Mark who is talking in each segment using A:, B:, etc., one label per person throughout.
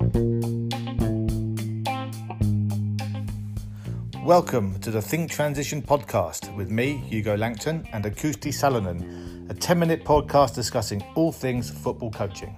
A: Welcome to the Think Transition podcast with me, Hugo Langton, and Akusti Salonen, a 10-minute podcast discussing all things football coaching.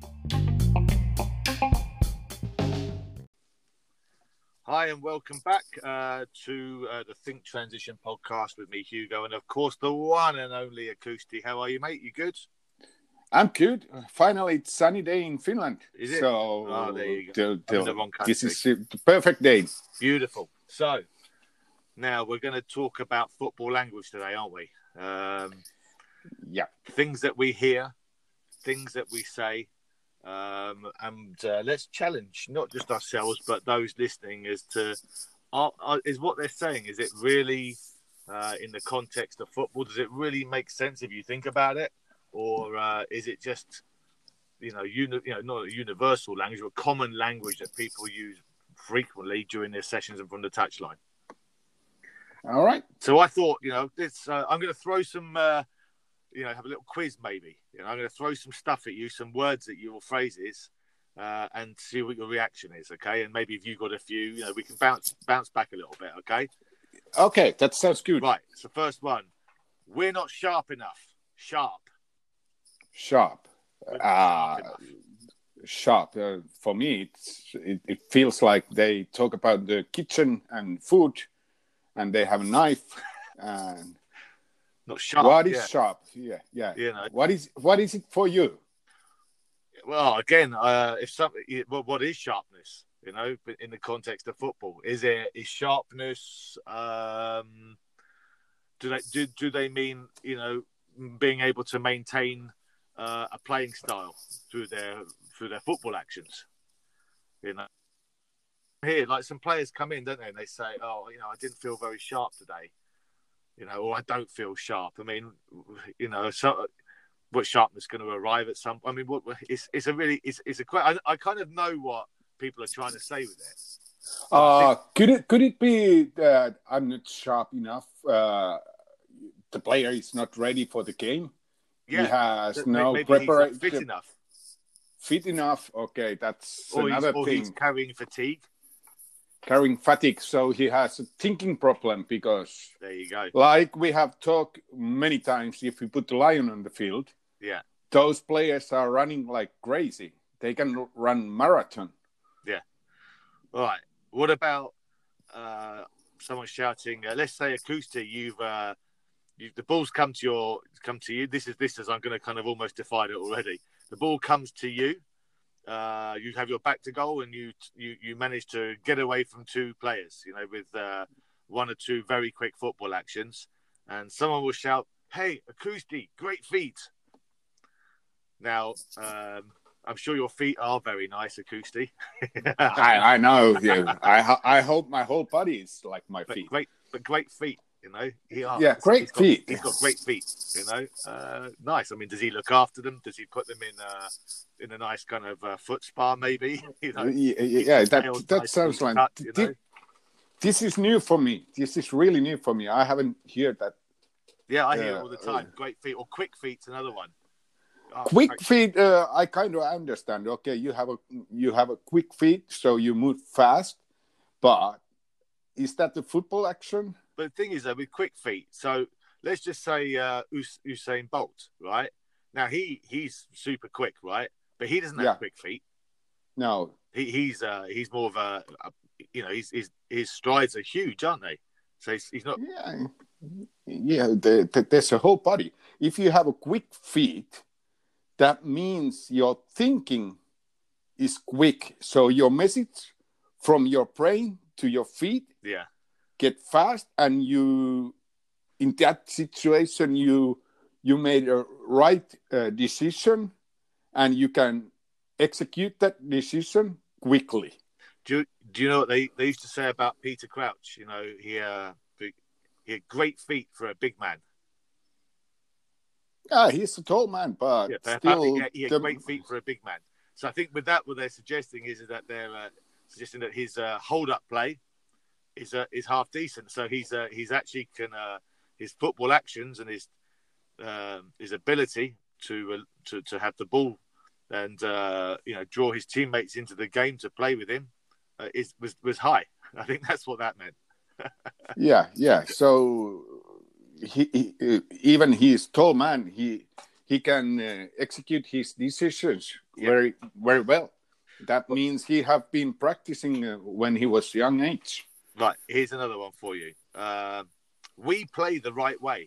A: Hi and welcome back to the Think Transition podcast with me, Hugo, and of course the one and only Akusti. How are you, mate? You good?
B: I'm good. Finally, it's sunny day in Finland.
A: Is it?
B: So
A: there you go. I'm in the wrong country.
B: This is the perfect day.
A: Beautiful. So now we're going to talk about football language today, aren't we?
B: Yeah.
A: Things that we hear, things that we say, and let's challenge not just ourselves but those listening as to is what they're saying. Is it really in the context of football? Does it really make sense if you think about it, or is it just not a universal language, but common language that people use frequently during their sessions and from the touchline?
B: All right.
A: So I thought, this. I'm going to throw some. Have a little quiz maybe. I'm going to throw some stuff at you, some words at you or phrases, and see what your reaction is, okay? And maybe if you've got a few, we can bounce back a little bit, okay?
B: Okay, that sounds good.
A: Right, so first one. We're not sharp enough. Sharp.
B: Sharp. Sharp. For me, it feels like they talk about the kitchen and food, and they have a knife. And
A: not sharp.
B: What is sharp? Yeah. What is it for you?
A: Well, again, what is sharpness? In the context of football, is sharpness? Do they mean being able to maintain a playing style through their football actions? Here, like some players come in, don't they? And they say, "Oh, I didn't feel very sharp today." Or I don't feel sharp. I mean, what sharpness going to arrive at some? I mean, I kind of know what people are trying to say with it.
B: Could it be that I'm not sharp enough? The player is not ready for the game.
A: Yeah,
B: he has no preparation.
A: Fit enough.
B: Fit enough. Okay, that's another thing. Or
A: he's carrying fatigue.
B: Carrying fatigue, so he has a thinking problem because
A: there you go.
B: Like we have talked many times, if we put the lion on the field, those players are running like crazy. They can run marathon. Yeah.
A: All right. What about someone shouting? Let's say Akusti, the ball's come to you. This is I'm going to kind of almost define it already. The ball comes to you. You have your back to goal, and you manage to get away from two players, with one or two very quick football actions, and someone will shout, "Hey, Akusti, great feet!" Now, I'm sure your feet are very nice, Akusti.
B: I know. Yeah. I hope my whole body is like my feet.
A: Great feet.
B: Great feet.
A: He's got great feet. Nice. I mean, does he look after them? Does he put them in a nice kind of foot spa? Maybe.
B: That sounds like. This is new for me. This is really new for me. I haven't heard that.
A: Yeah, I hear it all the time. Great feet or quick feet's another one.
B: Quick feet, I kind of understand. Okay, you have a quick feet, so you move fast, but is that the football action?
A: But the thing is, with quick feet, so let's just say Usain Bolt, right? Now he's super quick, right? But he doesn't have quick feet.
B: No,
A: he's more of his strides are huge, aren't they? So he's not.
B: There's a whole body. If you have a quick feet, that means your thinking is quick. So your message from your brain to your feet.
A: Yeah.
B: Get fast, and you in that situation you made a right decision, and you can execute that decision quickly.
A: Do you know what they used to say about Peter Crouch? He had great feet for a big man.
B: Yeah, he's a tall man, but still
A: he had great feet for a big man. So I think with that, what they're suggesting is that they're suggesting that his hold-up play is half decent. So he's actually his football actions and his ability to have the ball and draw his teammates into the game to play with him was high. I think that's what that meant.
B: Yeah. So he even he is tall man. He can execute his decisions very very well. That means he have been practicing when he was young age.
A: Right. Here's another one for you. We play the right way.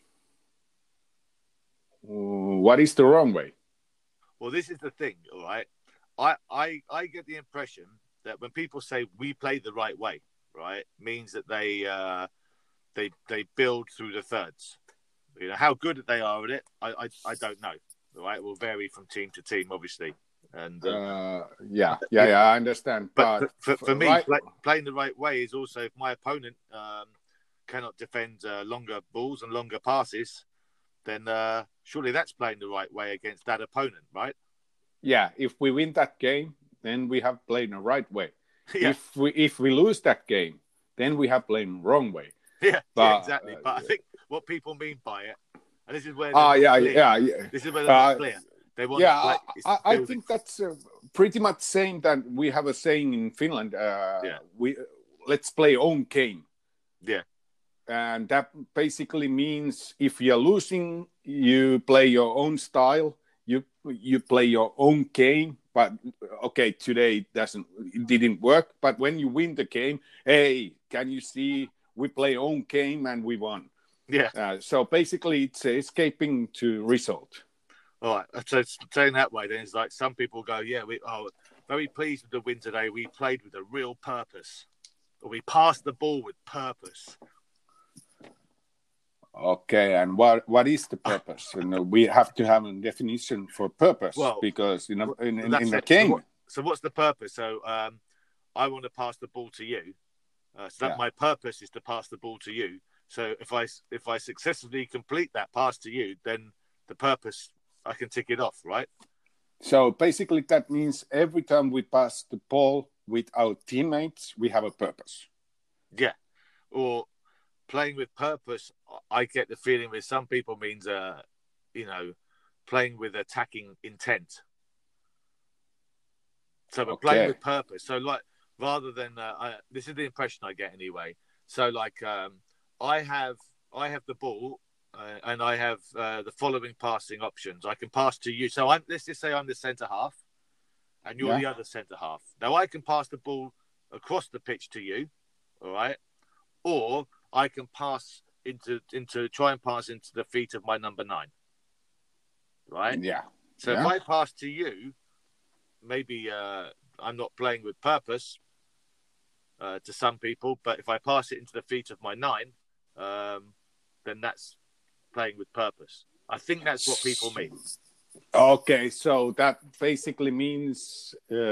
B: What is the wrong way?
A: Well, this is the thing, all right? I get the impression that when people say we play the right way, right, means that they build through the thirds. You know, how good they are at it, I don't know. Right, it will vary from team to team, obviously. And
B: I understand.
A: But for me, playing the right way is also if my opponent cannot defend longer balls and longer passes, then surely that's playing the right way against that opponent, right?
B: Yeah, if we win that game, then we have played the right way.
A: Yeah.
B: If we lose that game, then we have played the wrong way.
A: Yeah, exactly. But I think what people mean by it, and this is where this is where they're clear. They want
B: I think that's pretty much saying that we have a saying in Finland. Let's play own game.
A: Yeah.
B: And that basically means if you're losing, you play your own style. You play your own game. But okay, today it didn't work. But when you win the game, hey, can you see we play own game and we won?
A: Yeah.
B: So basically, it's escaping to result.
A: All right. So saying that way, then it's like some people go, yeah, we are very pleased with the win today. We played with a real purpose, or we passed the ball with purpose.
B: Okay, and what is the purpose? We have to have a definition for purpose, because in the game.
A: So what's the purpose? So I want to pass the ball to you. So that my purpose is to pass the ball to you. So if I successfully complete that pass to you, then the purpose, I can tick it off, right?
B: So basically that means every time we pass the ball with our teammates, we have a purpose.
A: Yeah. Or playing with purpose, I get the feeling with some people means, playing with attacking intent. So we're playing with purpose. So like, rather than, this is the impression I get anyway. So like, I have the ball and I have the following passing options. I can pass to you. So let's just say I'm the centre half and you're the other centre half. Now I can pass the ball across the pitch to you, all right? Or I can pass try and pass into the feet of my number 9, right?
B: Yeah.
A: So if I pass to you, maybe I'm not playing with purpose to some people, but if I pass it into the feet of my 9, then that's playing with purpose. I think that's what people mean.
B: Okay, so that basically means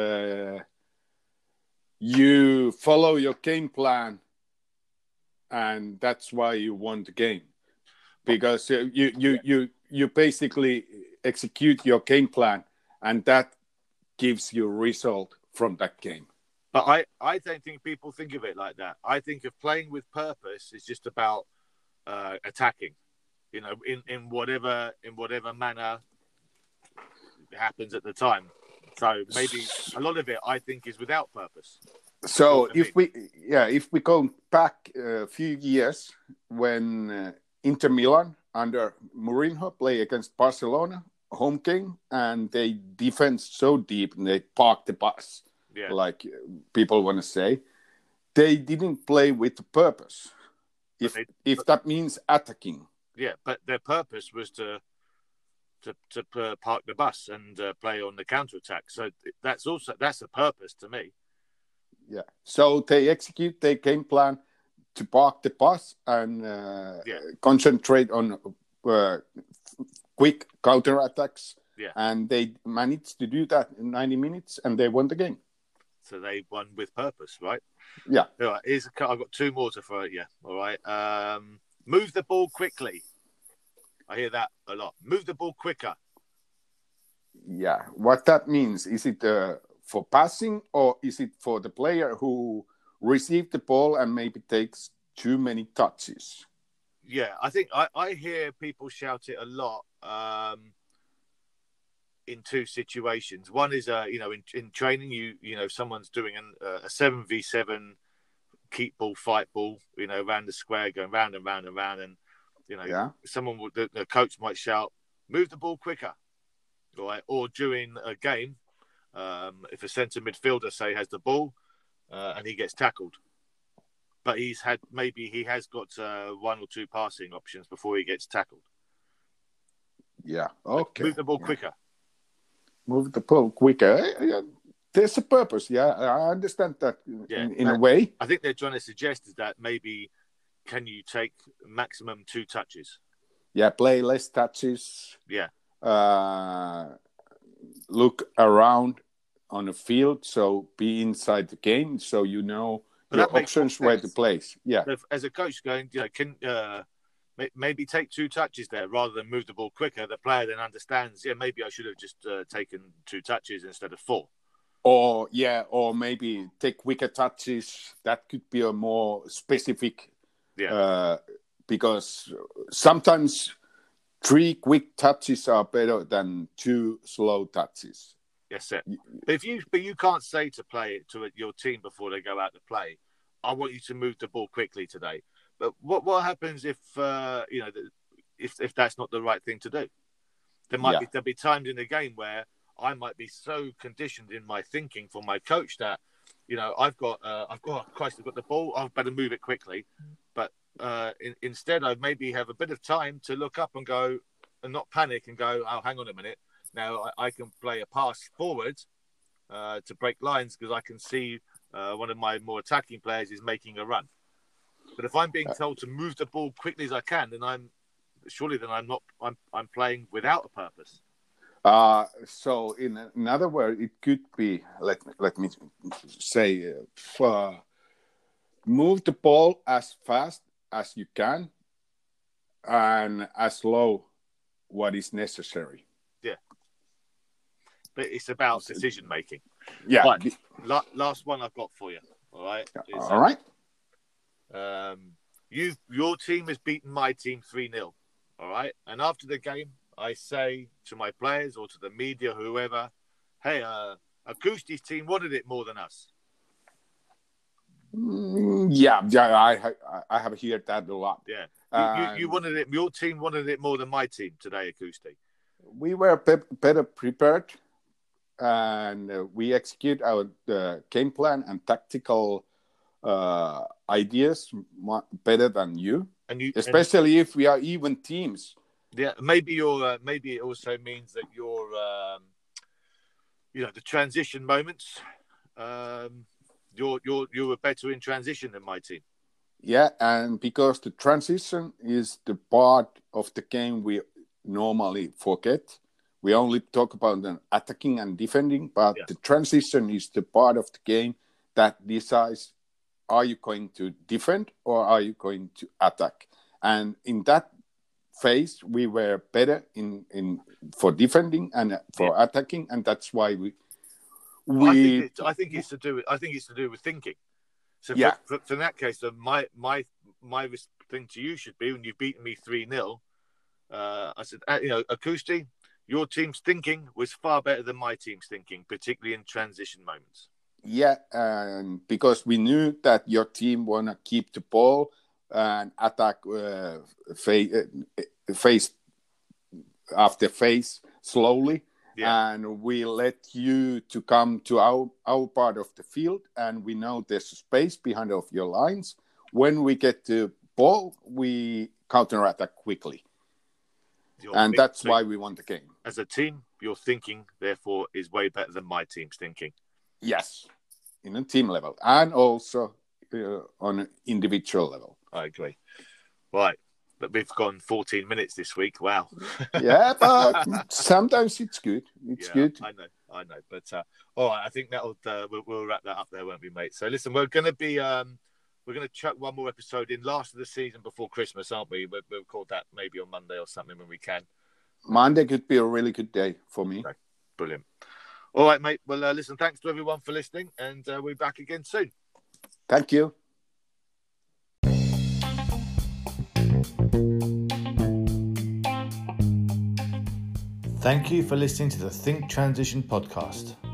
B: you follow your game plan, and that's why you won the game, because you basically execute your game plan, and that gives you a result from that game.
A: But I don't think people think of it like that. I think of playing with purpose is just about attacking, in whatever manner it happens at the time. So maybe a lot of it, I think, is without purpose.
B: So if we go back a few years when Inter Milan under Mourinho play against Barcelona home game, and they defend so deep and they park the bus, like people want to say, they didn't play with purpose. If that means attacking. Yeah,
A: but their purpose was to park the bus and play on the counter-attack. So that's a purpose to me.
B: Yeah. So they execute their game plan to park the bus and concentrate on quick counter-attacks.
A: Yeah.
B: And they managed to do that in 90 minutes, and they won the game.
A: So they won with purpose, right?
B: Yeah.
A: All right, I've got 2 more to throw at you. All right. Move the ball quickly. I hear that a lot. Move the ball quicker.
B: Yeah. What that means, is it for passing, or is it for the player who received the ball and maybe takes too many touches?
A: Yeah, I think I hear people shout it a lot. in two situations. One is, in training, someone's doing a 7v7 keep ball, fight ball, around the square, going round and round and round, and someone the coach might shout, "Move the ball quicker," right? Or during a game, if a centre midfielder has the ball and he gets tackled, but he has got one or two passing options before he gets tackled.
B: Yeah. Okay.
A: Move the ball quicker.
B: Move the ball quicker. There's a purpose. Yeah, I understand that in a way.
A: I think they're trying to suggest is that maybe can you take maximum 2 touches?
B: Yeah, play less touches.
A: Yeah.
B: Look around on the field, so be inside the game, so your options where to place. Yeah.
A: As a coach, can maybe take 2 touches there rather than move the ball quicker. The player then understands. Yeah, maybe I should have just taken 2 touches instead of 4.
B: Or maybe take quicker touches. That could be a more specific.
A: Yeah.
B: Because sometimes 3 quick touches are better than 2 slow touches.
A: Yes, sir. But you can't say to your team before they go out to play, "I want you to move the ball quickly today." But what happens if if that's not the right thing to do? There'll be times in the game where I might be so conditioned in my thinking from my coach that I've got the ball, I've better move it quickly. But instead, I maybe have a bit of time to look up and go and not panic and go, "Oh, hang on a minute. Now I can play a pass forward to break lines because I can see one of my more attacking players is making a run." But if I'm being told to move the ball quickly as I can, then I'm playing without a purpose.
B: So in other words, it could be, let me say, move the ball as fast as you can and as low what is necessary.
A: Yeah. But it's about decision making.
B: Yeah.
A: Right. Last one I've got for you. All right.
B: All right.
A: Your team has beaten my team 3-0. All right. And after the game, I say to my players or to the media, whoever, "Hey, Akusti's team wanted it more than us."
B: Yeah, I have heard that a lot.
A: Yeah, you wanted it. Your team wanted it more than my team today, Akusti.
B: We were better prepared, and we execute our game plan and tactical ideas better than you. Especially if we are even teams.
A: Yeah, maybe it also means that your the transition moments. You were better in transition than my team.
B: Yeah, and because the transition is the part of the game we normally forget. We only talk about the attacking and defending, but the transition is the part of the game that decides, are you going to defend or are you going to attack? And in that phase, we were better for defending and for attacking, and that's why we.
A: I think it's to do with thinking. So for that case, my thing to you should be, when you've beaten me 3-0, I said, Akusti, your team's thinking was far better than my team's thinking, particularly in transition moments.
B: Yeah, and because we knew that your team wanna keep the ball and attack phase after phase slowly. Yeah. And we let you to come to our part of the field, and we know there's a space behind of your lines. When we get the ball, we counterattack quickly. That's why we won the game.
A: As a team, your thinking, therefore, is way better than my team's thinking.
B: Yes, in a team level, and also on an individual level.
A: I agree. Right. But we've gone 14 minutes this week. Wow.
B: Yeah, but sometimes it's good. It's good.
A: I know. But all right, I think that'll we'll wrap that up there, won't we, mate? So listen, we're going to chuck one more episode in last of the season before Christmas, aren't we? We'll record that maybe on Monday or something when we can.
B: Monday could be a really good day for me.
A: Okay. Brilliant. All right, mate. Well, listen, thanks to everyone for listening, and we'll be back again soon.
B: Thank you.
C: Thank you for listening to the Think Transition podcast.